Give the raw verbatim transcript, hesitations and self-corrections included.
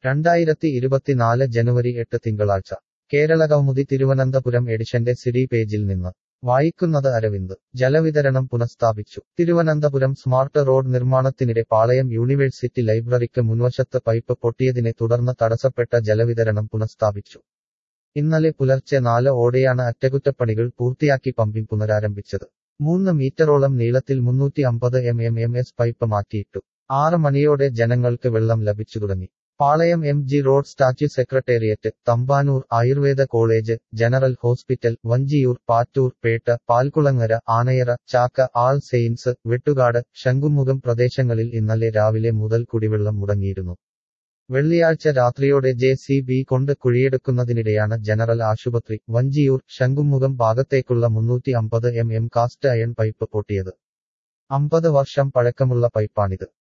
രണ്ടായിരത്തി ഇരുപത്തിനാല് ജനുവരി എട്ട് തിങ്കളാഴ്ച കേരളകൗമുദി തിരുവനന്തപുരം എഡിഷന്റെ സിഡി പേജിൽ നിന്ന് വായിക്കുന്നത് അരവിന്ദ്. ജലവിതരണം പുനഃസ്ഥാപിച്ചു. തിരുവനന്തപുരം സ്മാർട്ട് റോഡ് നിർമ്മാണത്തിനിടെ പാളയം യൂണിവേഴ്സിറ്റി ലൈബ്രറിക്ക് മുൻവശത്ത് പൈപ്പ് പൊട്ടിയതിനെ തുടർന്ന് തടസ്സപ്പെട്ട ജലവിതരണം പുനഃസ്ഥാപിച്ചു. ഇന്നലെ പുലർച്ചെ നാല് ഓടെയാണ് അറ്റകുറ്റപ്പണികൾ പൂർത്തിയാക്കി പമ്പിംഗ് പുനരാരംഭിച്ചത്. മൂന്ന് മീറ്ററോളം നീളത്തിൽ മുന്നൂറ്റി അമ്പത് M M M S pipe മാറ്റിയിട്ടു. ആറ് മണിയോടെ ജനങ്ങൾക്ക് വെള്ളം ലഭിച്ചു തുടങ്ങി. Palayam M G road statue secretariat, Thampanoor Ayurveda college, general hospital, Vanchiyoor, Pattoor, Pettah, Palkulangara, Anayara, Chakka, All Saints, Vettukad, Shanghumukham പ്രദേശങ്ങളിൽ ഇന്നലെ രാവിലെ മുതൽ കുടിവെള്ളം മുടങ്ങിയിരുന്നു. വെള്ളിയാഴ്ച രാത്രിയോടെ ജെ സി ബി കൊണ്ട് കുഴിയെടുക്കുന്നതിനിടെയാണ് ജനറൽ ആശുപത്രി, വഞ്ചിയൂർ, ശംഖുമുഖം ഭാഗത്തേക്കുള്ള മുന്നൂറ്റി അമ്പത് M M cast iron pipe പൊട്ടിയത്. അമ്പത് വർഷം പഴക്കമുള്ള പൈപ്പാണിത്.